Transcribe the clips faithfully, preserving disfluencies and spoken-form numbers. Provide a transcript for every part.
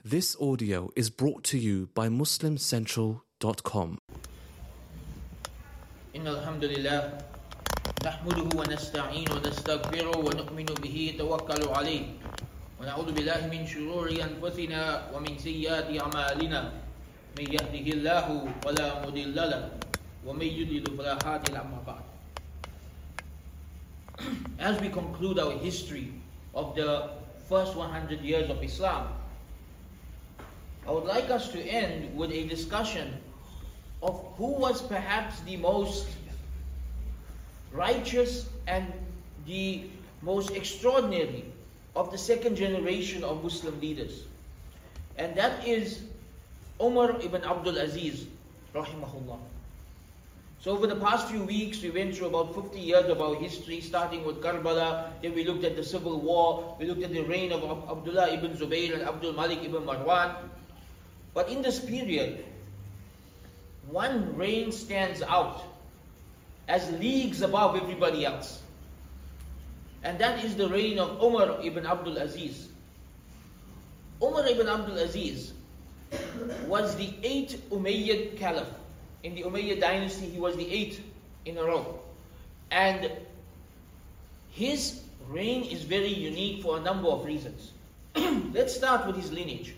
This audio is brought to you by muslim central dot com. إن الحمد لله نحمده ونستعين ونستغفره ونؤمن به توكل عليه ونعوذ بالله من شرور أنفسنا ومن سيئات أعمالنا من يهده الله فلا مضل له ومن يضلل فلا هادي له أما بعد. As we conclude our history of the first one hundred years of Islam, I would like us to end with a discussion of who was perhaps the most righteous and the most extraordinary of the second generation of Muslim leaders. And that is Umar ibn Abdul Aziz, rahimahullah. So over the past few weeks, we went through about fifty years of our history, starting with Karbala, then we looked at the civil war, we looked at the reign of Abdullah ibn Zubayr and Abdul Malik ibn Marwan. But in this period, one reign stands out as leagues above everybody else. And that is the reign of Umar ibn Abdul Aziz. Umar ibn Abdul Aziz was the eighth Umayyad Caliph. In the Umayyad dynasty, he was the eighth in a row. And his reign is very unique for a number of reasons. Let's start with his lineage.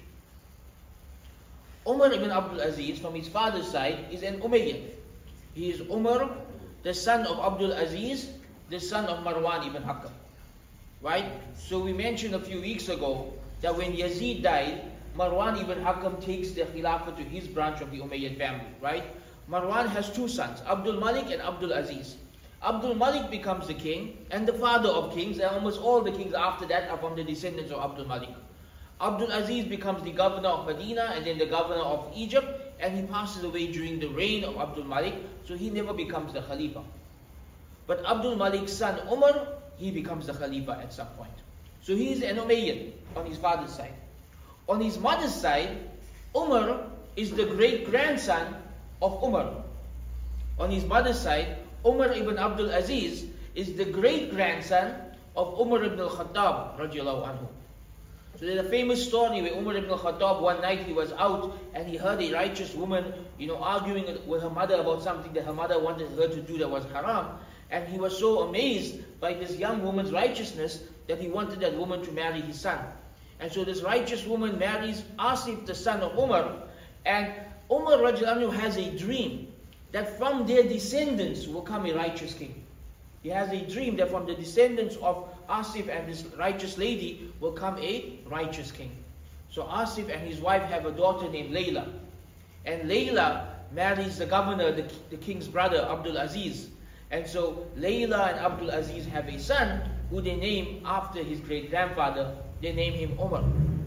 Umar ibn Abdul Aziz, from his father's side, is an Umayyad. He is Umar, the son of Abdul Aziz, the son of Marwan ibn Hakam. Right? So we mentioned a few weeks ago that when Yazid died, Marwan ibn Hakam takes the Khilafah to his branch of the Umayyad family. Right? Marwan has two sons, Abdul Malik and Abdul Aziz. Abdul Malik becomes the king and the father of kings, and almost all the kings after that are from the descendants of Abdul Malik. Abdul Aziz becomes the governor of Medina and then the governor of Egypt, and he passes away during the reign of Abdul Malik, so he never becomes the Khalifa. But Abdul Malik's son Umar, he becomes the Khalifa at some point. So he is an Umayyad on his father's side. On his mother's side, Umar is the great-grandson of Umar. On his mother's side, Umar ibn Abdul Aziz is the great-grandson of Umar ibn al-Khattab radiallahu anhu. So there's a famous story where Umar ibn al-Khattab, one night he was out and he heard a righteous woman, you know, arguing with her mother about something that her mother wanted her to do that was haram. And he was so amazed by this young woman's righteousness that he wanted that woman to marry his son. And so this righteous woman marries Asif, the son of Umar, and Umar radiallahu anhu has a dream that from their descendants will come a righteous king. He has a dream that from the descendants of Asif and this righteous lady will come a righteous king. So Asif and his wife have a daughter named Layla. And Layla marries the governor, the, the king's brother, Abdul Aziz. And so Layla and Abdul Aziz have a son who they name after his great-grandfather. They name him Umar.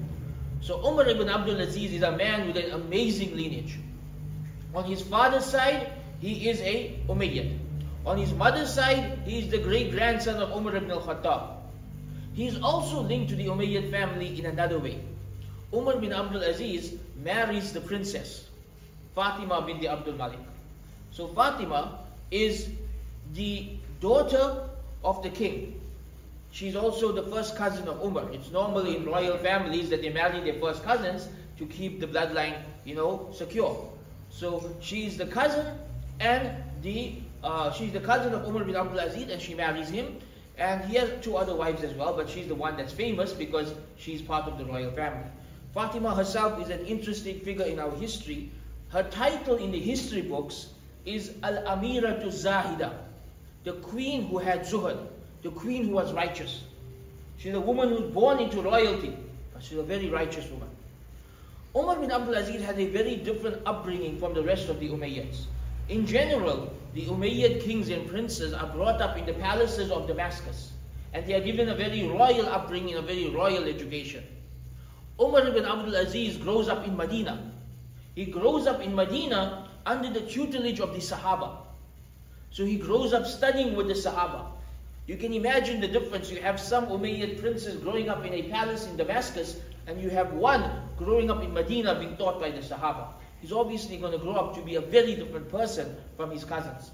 So Umar ibn Abdul Aziz is a man with an amazing lineage. On his father's side, he is a Umayyad. On his mother's side, he is the great-grandson of Umar ibn al-Khattab. He is also linked to the Umayyad family in another way. Umar bin Abdul Aziz marries the princess, Fatima bint Abdul Malik. So Fatima is the daughter of the king. She's also the first cousin of Umar. It's normally in royal families that they marry their first cousins to keep the bloodline, you know, secure. So she's the cousin and the Uh, she's the cousin of Umar bin Abdul Aziz, and she marries him. And he has two other wives as well, but she's the one that's famous because she's part of the royal family. Fatima herself is an interesting figure in our history. Her title in the history books is Al-Amiratu Zahida, the queen who had zuhud, the queen who was righteous. She's a woman who's born into royalty, but she's a very righteous woman. Umar bin Abdul Aziz has a very different upbringing from the rest of the Umayyads. In general, the Umayyad kings and princes are brought up in the palaces of Damascus, and they are given a very royal upbringing, a very royal education. Umar ibn Abdul Aziz grows up in Medina. He grows up in Medina under the tutelage of the Sahaba. So he grows up studying with the Sahaba. You can imagine the difference. You have some Umayyad princes growing up in a palace in Damascus, and you have one growing up in Medina being taught by the Sahaba. He's obviously going to grow up to be a very different person from his cousins.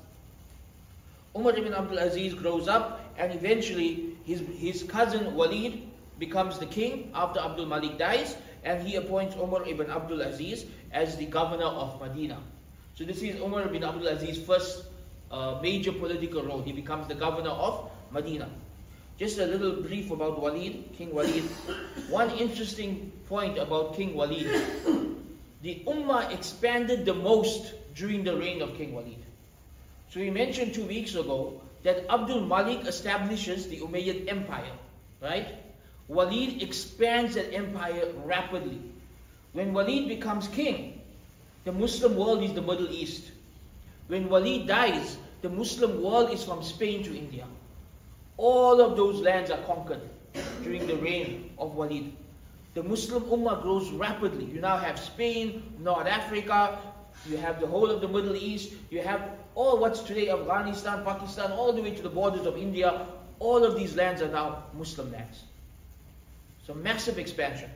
Umar ibn Abdul Aziz grows up, and eventually his, his cousin Walid becomes the king after Abdul Malik dies, and he appoints Umar ibn Abdul Aziz as the governor of Medina. So this is Umar ibn Abdul Aziz's first uh, major political role. He becomes the governor of Medina. Just a little brief about Walid, King Walid. One interesting point about King Walid. The Ummah expanded the most during the reign of King Walid. So we mentioned two weeks ago that Abdul Malik establishes the Umayyad Empire, right? Walid expands that empire rapidly. When Walid becomes king, the Muslim world is the Middle East. When Walid dies, the Muslim world is from Spain to India. All of those lands are conquered during the reign of Walid. The Muslim Ummah grows rapidly. You now have Spain, North Africa, you have the whole of the Middle East, you have all what's today Afghanistan, Pakistan, all the way to the borders of India. All of these lands are now Muslim lands. So massive expansion.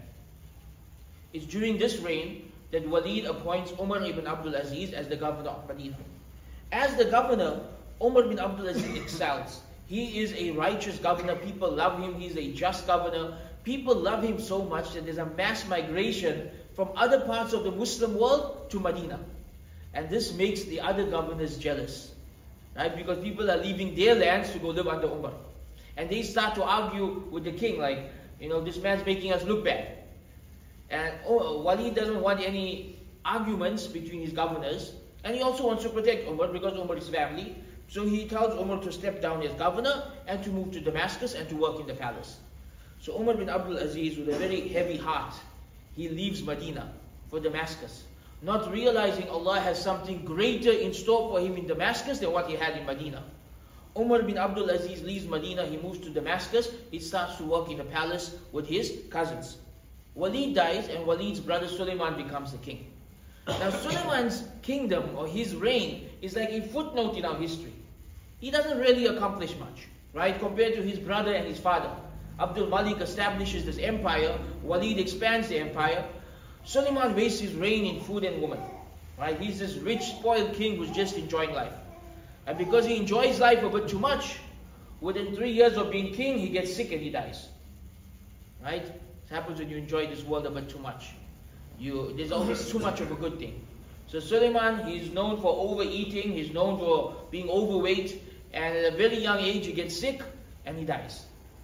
It's during this reign that Walid appoints Umar ibn Abdul Aziz as the governor of Medina. As the governor, Umar ibn Abdul Aziz excels. He is a righteous governor. People love him. He's a just governor. People love him so much that there's a mass migration from other parts of the Muslim world to Medina. And this makes the other governors jealous, right? Because people are leaving their lands to go live under Umar. And they start to argue with the king, like, you know, this man's making us look bad. And oh, Walid doesn't want any arguments between his governors. And he also wants to protect Umar because Umar is family. So he tells Umar to step down as governor and to move to Damascus and to work in the palace. So Umar bin Abdul Aziz, with a very heavy heart, he leaves Medina for Damascus, not realizing Allah has something greater in store for him in Damascus than what he had in Medina. Umar bin Abdul Aziz leaves Medina, he moves to Damascus, he starts to work in the palace with his cousins. Walid dies and Walid's brother Suleiman becomes the king. Now Suleiman's kingdom or his reign is like a footnote in our history. He doesn't really accomplish much, right, compared to his brother and his father. Abdul Malik establishes this empire, Walid expands the empire. Suleiman wastes his reign in food and women, right? He's this rich, spoiled king who's just enjoying life. And because he enjoys life a bit too much, within three years of being king, he gets sick and he dies, right? It happens when you enjoy this world a bit too much. You, there's always too much of a good thing. So Suleiman, he's known for overeating, he's known for being overweight, and at a very young age he gets sick and he dies.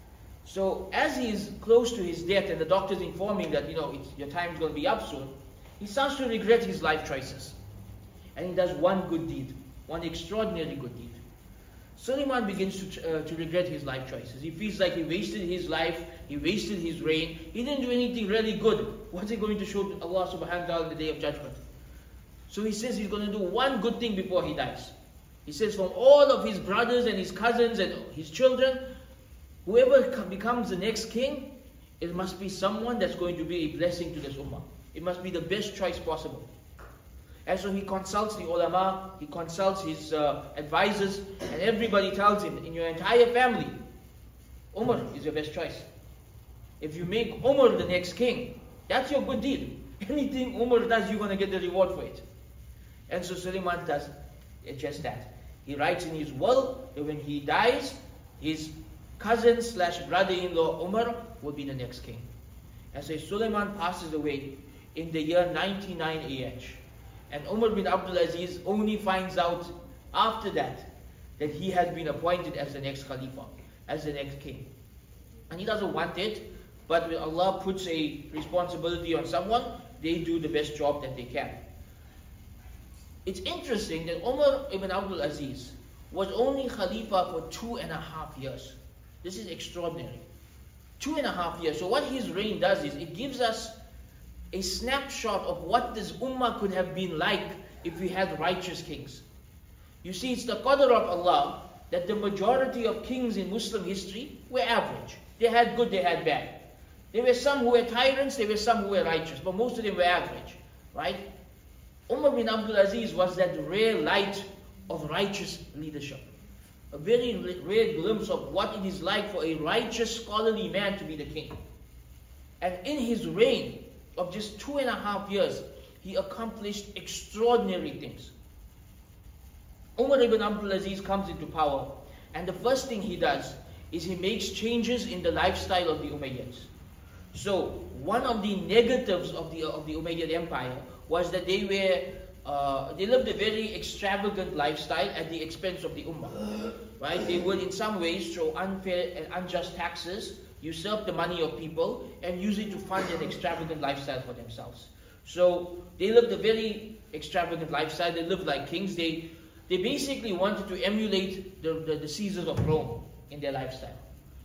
So as he's close to his death and the doctors inform him that, you know, it's, your time's going to be up soon, he starts to regret his life choices. And he does one good deed, one extraordinary good deed. Suleiman begins to, uh, to regret his life choices. He feels like he wasted his life, he wasted his reign, he didn't do anything really good. What's he going to show to Allah subhanahu wa ta'ala on the day of judgment? So he says he's going to do one good thing before he dies. He says from all of his brothers and his cousins and his children, whoever becomes the next king, it must be someone that's going to be a blessing to this ummah. It must be the best choice possible. And so he consults the ulama, he consults his uh, advisors, and everybody tells him, in your entire family, Umar is your best choice. If you make Umar the next king, that's your good deed. Anything Umar does, you're going to get the reward for it. And so Suleiman does just that. He writes in his will that when he dies, his cousin slash brother-in-law Umar will be the next king. And so Suleiman passes away in the year ninety-nine A H. And Umar bin Abdul Aziz only finds out after that that he has been appointed as the next Khalifa, as the next king. And he doesn't want it, but when Allah puts a responsibility on someone, they do the best job that they can. It's interesting that Umar ibn Abdul Aziz was only Khalifa for two and a half years. This is extraordinary. Two and a half years. So what his reign does is, it gives us a snapshot of what this ummah could have been like if we had righteous kings. You see, it's the qadr of Allah that the majority of kings in Muslim history were average. They had good, they had bad. There were some who were tyrants, there were some who were righteous, but most of them were average, right? Umar bin Abdul Aziz was that rare light of righteous leadership. A very rare glimpse of what it is like for a righteous, scholarly man to be the king. And in his reign of just two and a half years, he accomplished extraordinary things. Umar ibn Abdul Aziz comes into power, and the first thing he does is he makes changes in the lifestyle of the Umayyads. So one of the negatives of the of the Umayyad Empire was that they were uh, they lived a very extravagant lifestyle at the expense of the Ummah. Right? They would in some ways throw unfair and unjust taxes, usurp the money of people, and use it to fund an extravagant lifestyle for themselves. So they lived a very extravagant lifestyle. They lived like kings. They they basically wanted to emulate the, the, the Caesars of Rome in their lifestyle.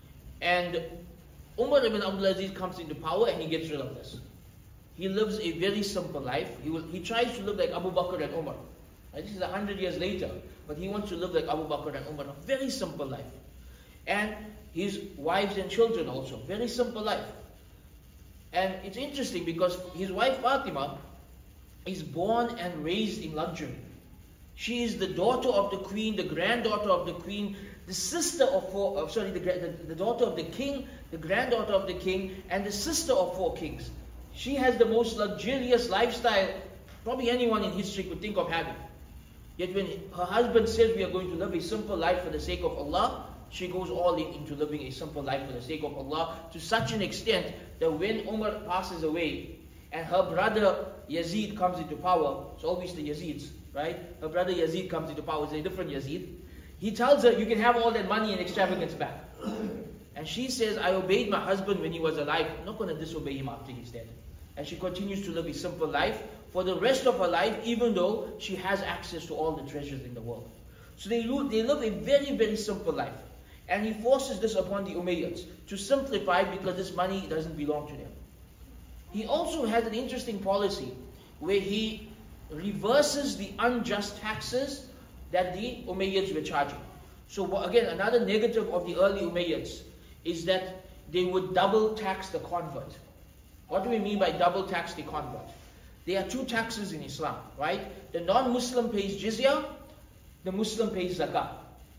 And Umar ibn Abdul Aziz comes into power and he gets rid of this. He lives a very simple life. He will, he tries to live like Abu Bakr and Umar. Right? This is a hundred years later, but he wants to live like Abu Bakr and Umar. A very simple life. And his wives and children also. Very simple life. And it's interesting because his wife Fatima is born and raised in luxury. She is the daughter of the queen, the granddaughter of the queen, the sister of four, uh, sorry, the, the, the daughter of the king, the granddaughter of the king, and the sister of four kings. She has the most luxurious lifestyle probably anyone in history could think of having. Yet when her husband says we are going to live a simple life for the sake of Allah, she goes all in into living a simple life for the sake of Allah, to such an extent that when Umar passes away and her brother Yazid comes into power, it's always the Yazids, right? Her brother Yazid comes into power, it's a different Yazid. He tells her, you can have all that money and extravagance back. And she says, I obeyed my husband when he was alive, I'm not going to disobey him after he's dead. And she continues to live a simple life for the rest of her life, even though she has access to all the treasures in the world. So they, they live a very, very simple life. And he forces this upon the Umayyads to simplify because this money doesn't belong to them. He also has an interesting policy where he reverses the unjust taxes that the Umayyads were charging. So again, another negative of the early Umayyads is that they would double tax the convert. What do we mean by double tax the convert? There are two taxes in Islam, right? The non-Muslim pays jizya, the Muslim pays zakah.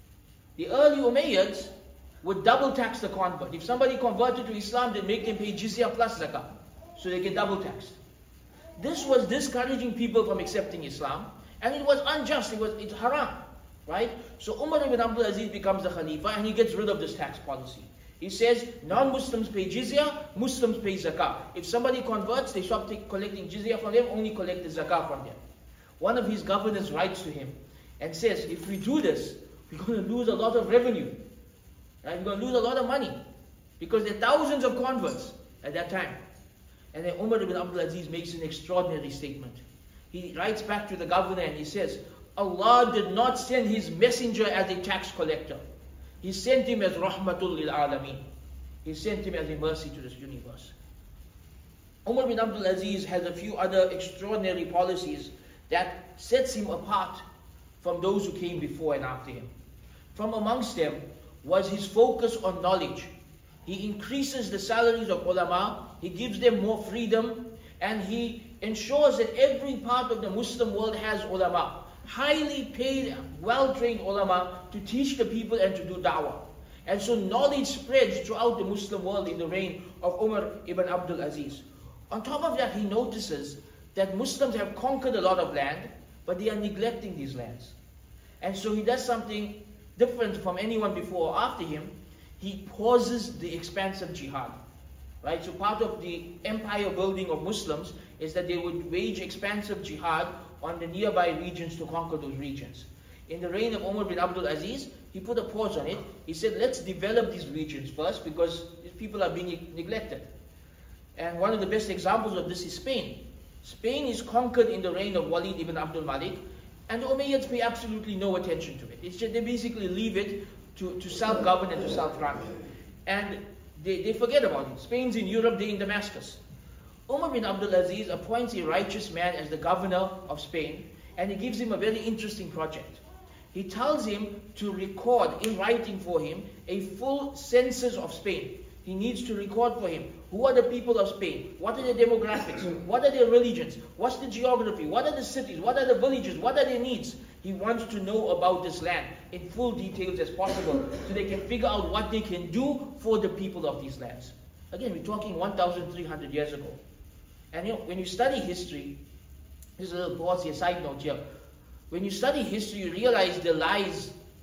The early Umayyads would double tax the convert. If somebody converted to Islam, they make them pay jizya plus zakah. So they get double taxed. This was discouraging people from accepting Islam, and it was unjust, it was it's haram, right? So Umar ibn Abdul Aziz becomes the Khalifa and he gets rid of this tax policy. He says, non-Muslims pay jizya, Muslims pay zakah. If somebody converts, they stop take, collecting jizya from them, only collect the zakah from them. One of his governors writes to him and says, if we do this, we're going to lose a lot of revenue. Right? We're going to lose a lot of money. Because there are thousands of converts at that time. And then Umar ibn Abdul Aziz makes an extraordinary statement. He writes back to the governor and he says, Allah did not send his messenger as a tax collector. He sent him as rahmatul lil alameen. He sent him as a mercy to this universe. Umar bin Abdul Aziz has a few other extraordinary policies that sets him apart from those who came before and after him. From amongst them was his focus on knowledge. He increases the salaries of ulama, he gives them more freedom, and he ensures that every part of the Muslim world has ulama. Highly paid, well-trained ulama to teach the people and to do da'wah. And so knowledge spreads throughout the Muslim world in the reign of Umar ibn Abdul Aziz. On top of that, he notices that Muslims have conquered a lot of land, but they are neglecting these lands. And so he does something different from anyone before or after him. He pauses the expansive jihad. Right? So part of the empire building of Muslims is that they would wage expansive jihad on the nearby regions to conquer those regions. In the reign of Umar bin Abdul Aziz, he put a pause on it. He said, let's develop these regions first because these people are being neglected. And one of the best examples of this is Spain. Spain is conquered in the reign of Walid ibn Abdul Malik, and the Umayyads pay absolutely no attention to it. It's just they basically leave it to, to self-govern and to self-run. And they, they forget about it. Spain's in Europe, they're in Damascus. Umar bin Abdul Aziz appoints a righteous man as the governor of Spain, and he gives him a very interesting project. He tells him to record in writing for him a full census of Spain. He needs to record for him who are the people of Spain, what are their demographics, what are their religions, what's the geography, what are the cities, what are the villages, what are their needs. He wants to know about this land in full details as possible so they can figure out what they can do for the people of these lands. Again, we're talking one thousand three hundred years ago. And you know, when you study history, this is a little pause here, side note here. When you study history, you realize the lies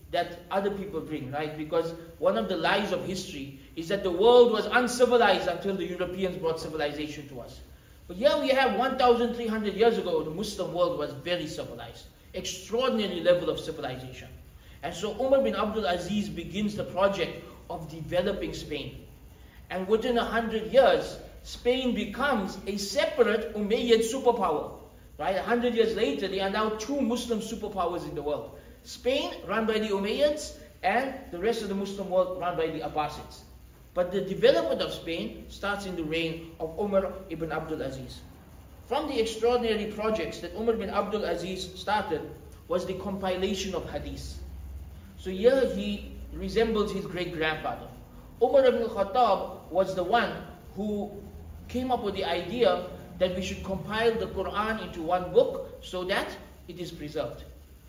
that other people bring, right? Because one of the lies of history is that the world was uncivilized until the Europeans brought civilization to us. But here we have one thousand three hundred years ago, the Muslim world was very civilized. Extraordinary level of civilization. And so Umar bin Abdul Aziz begins the project of developing Spain. And within a hundred years, Spain becomes a separate Umayyad superpower. Right? A hundred years later, there are now two Muslim superpowers in the world. Spain, run by the Umayyads, and the rest of the Muslim world run by the Abbasids. But the development of Spain starts in the reign of Umar ibn Abdul Aziz. From the extraordinary projects that Umar bin Abdul Aziz started was the compilation of hadith. So here he resembles his great-grandfather. Umar ibn Khattab was the one who came up with the idea that we should compile the Quran into one book so that it is preserved.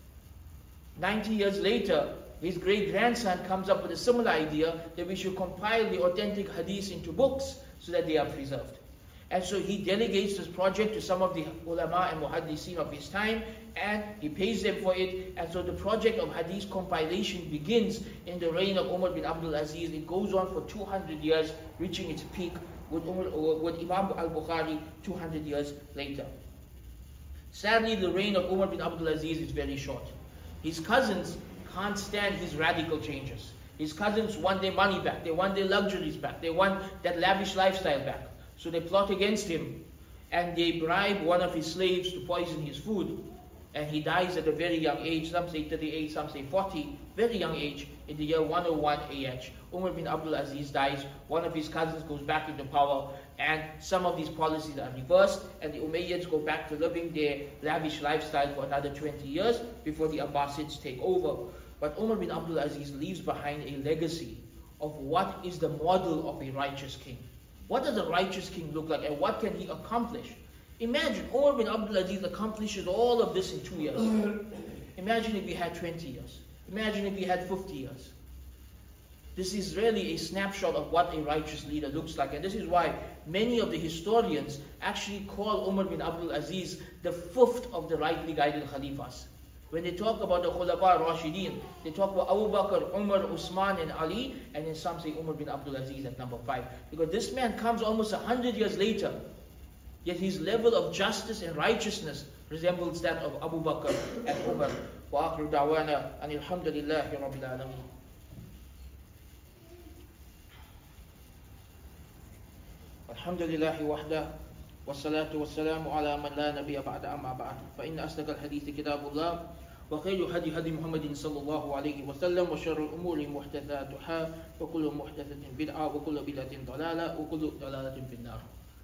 ninety years later, his great-grandson comes up with a similar idea that we should compile the authentic hadiths into books so that they are preserved. And so he delegates this project to some of the ulama and muhaddiseen of his time, and he pays them for it. And so the project of hadith compilation begins in the reign of Umar bin Abdul Aziz. It goes on for two hundred years, reaching its peak with, Umar, with Imam al-Bukhari two hundred years later. Sadly, the reign of Umar bin Abdul Aziz is very short. His cousins can't stand his radical changes. His cousins want their money back, they want their luxuries back, they want that lavish lifestyle back. So they plot against him, and they bribe one of his slaves to poison his food. And he dies at a very young age, some say thirty-eight, some say forty, very young age, in the year one oh one A H. Umar bin Abdul Aziz dies, one of his cousins goes back into power, and some of these policies are reversed, and the Umayyads go back to living their lavish lifestyle for another twenty years before the Abbasids take over. But Umar bin Abdul Aziz leaves behind a legacy of what is the model of a righteous king. What does a righteous king look like, and what can he accomplish? Imagine Umar bin Abdul Aziz accomplishes all of this in two years. Imagine if he had twenty years. Imagine if he had fifty years. This is really a snapshot of what a righteous leader looks like. And this is why many of the historians actually call Umar bin Abdul Aziz the fifth of the rightly guided Khalifas. When they talk about the Khulafa Rashideen, they talk about Abu Bakr, Umar, Usman and Ali, and then some say Umar bin Abdul Aziz at number five. Because this man comes almost a hundred years later, yet his level of justice and righteousness resembles that of Abu Bakr and Umar. Wa akhiru da'wana anil hamdulillahi rabbil alameen. Alhamdulillahi wahda. والصلاة والسلام على من لا نبي بعد أما بعد فإن أصدق الحديث كتاب الله وخير هدي هدي محمد صلى الله عليه وسلم وشر الأمور محدثاتها وكل محدثة بدعة وكل بدعة ضلالة وكل ضلالة في النار.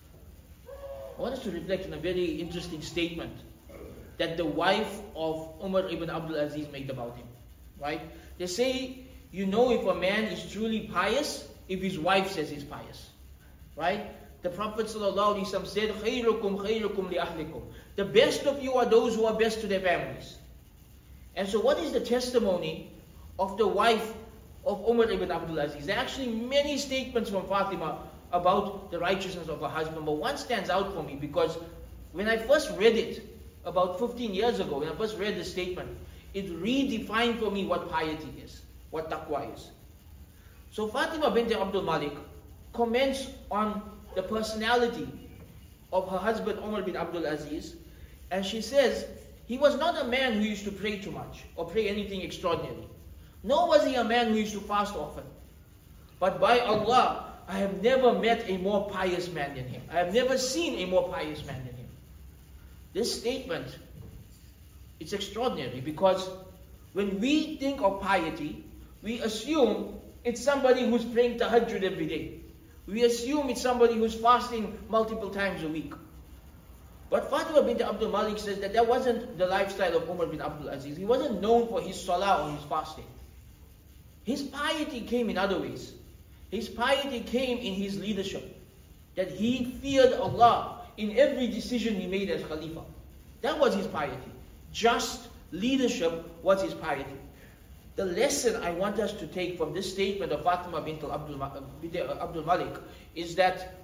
I want us to reflect on a very interesting statement that the wife of Umar ibn Abdul Aziz made about him. Right? They say you know if a man is truly pious if his wife says he's pious. Right? The Prophet ﷺ said, خَيْرُكُمْ خَيْرُكُمْ لِأَهْلِكُمْ. The best of you are those who are best to their families. And so what is the testimony of the wife of Umar ibn Abdul Aziz? There are actually many statements from Fatima about the righteousness of her husband, but one stands out for me because when I first read it about fifteen years ago, when I first read this statement, it redefined for me what piety is, what taqwa is. So Fatima bint Abdul Malik comments on the personality of her husband Umar bin Abdul Aziz, and she says, he was not a man who used to pray too much or pray anything extraordinary. Nor was he a man who used to fast often. But by Allah, I have never met a more pious man than him. I have never seen a more pious man than him. This statement, it's extraordinary because when we think of piety, we assume it's somebody who's praying tahajjud every day. We assume it's somebody who's fasting multiple times a week. But Fatima bint Abdul Malik says that that wasn't the lifestyle of Umar bin Abdul Aziz. He wasn't known for his salah or his fasting. His piety came in other ways. His piety came in his leadership. That he feared Allah in every decision he made as Khalifa. That was his piety. Just leadership was his piety. The lesson I want us to take from this statement of Fatima bint Abdul, Abdul Malik is that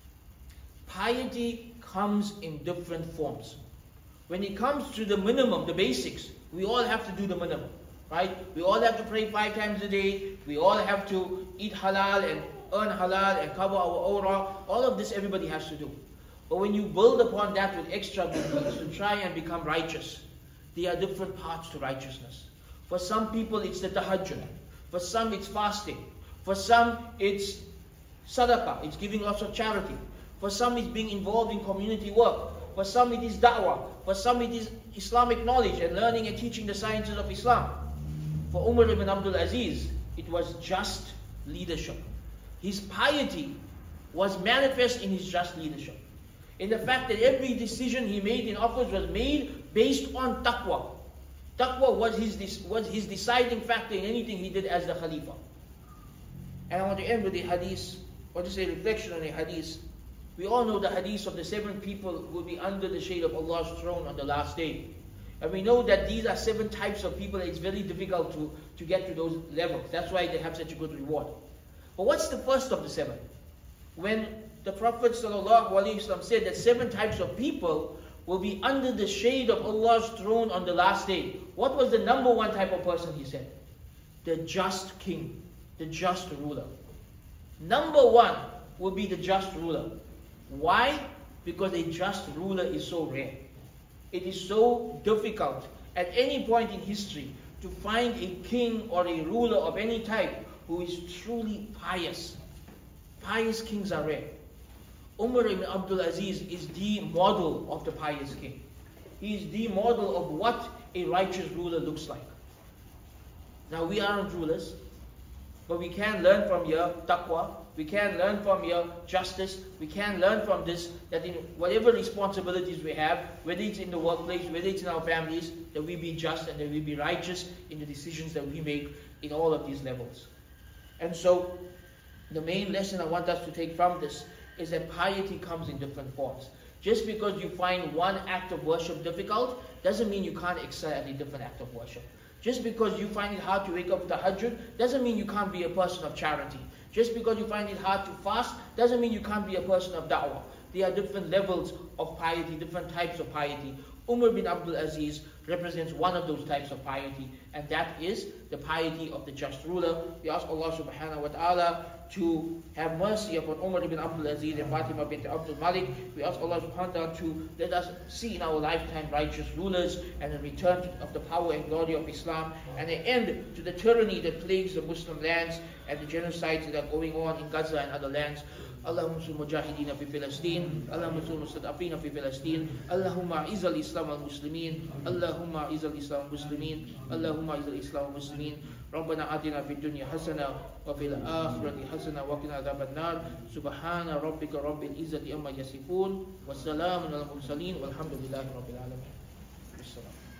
piety comes in different forms. When it comes to the minimum, the basics, we all have to do the minimum. right? We all have to pray five times a day. We all have to eat halal and earn halal and cover our aura. All of this everybody has to do. But when you build upon that with extra good deeds to try and become righteous, there are different paths to righteousness. For some people it's the tahajjud. For some it's fasting. For some it's sadaqah, it's giving lots of charity. For some it's being involved in community work. For some it is da'wah. For some it is Islamic knowledge and learning and teaching the sciences of Islam. For Umar ibn Abdul Aziz, it was just leadership. His piety was manifest in his just leadership. In the fact that every decision he made in office was made based on taqwa. Taqwa was his, was his deciding factor in anything he did as the Khalifa. And I want to end with a hadith, or just a reflection on a hadith. We all know the hadith of the seven people who will be under the shade of Allah's throne on the last day. And we know that these are seven types of people. It's very difficult to, to get to those levels. That's why they have such a good reward. But what's the first of the seven? When the Prophet ﷺ said that seven types of people will be under the shade of Allah's throne on the last day, what was the number one type of person he said? The just king, the just ruler. Number one will be the just ruler. Why? Because a just ruler is so rare. It is so difficult at any point in history to find a king or a ruler of any type who is truly pious. Pious kings are rare. Umar ibn Abdul Aziz is the model of the pious king. He is the model of what a righteous ruler looks like. Now we aren't rulers, but we can learn from your taqwa, we can learn from your justice, we can learn from this, that in whatever responsibilities we have, whether it's in the workplace, whether it's in our families, that we be just and that we be righteous in the decisions that we make in all of these levels. And so, the main lesson I want us to take from this is that piety comes in different forms. Just because you find one act of worship difficult, doesn't mean you can't excel at a different act of worship. Just because you find it hard to wake up to tahajjud, doesn't mean you can't be a person of charity. Just because you find it hard to fast, doesn't mean you can't be a person of da'wah. There are different levels of piety, different types of piety. Umar bin Abdul Aziz represents one of those types of piety, and that is the piety of the just ruler. We ask Allah subhanahu wa ta'ala to have mercy upon Umar ibn Abdul Aziz and Fatima bint Abdul Malik. We ask Allah subhanahu wa ta'ala to let us see in our lifetime righteous rulers and a return of the power and glory of Islam, and an end to the tyranny that plagues the Muslim lands and the genocides that are going on in Gaza and other lands. اللهم انصر المجاهدين في فلسطين اللهم انصر المستضعفين في فلسطين اللهم اعز الاسلام والمسلمين اللهم اعز الاسلام والمسلمين اللهم اعز الاسلام والمسلمين ربنا آتنا في الدنيا حسنة وفي الآخرة حسنة وقنا عذاب النار سبحان ربك رب العزة عما يصفون والسلام على المرسلين والحمد لله رب العالمين.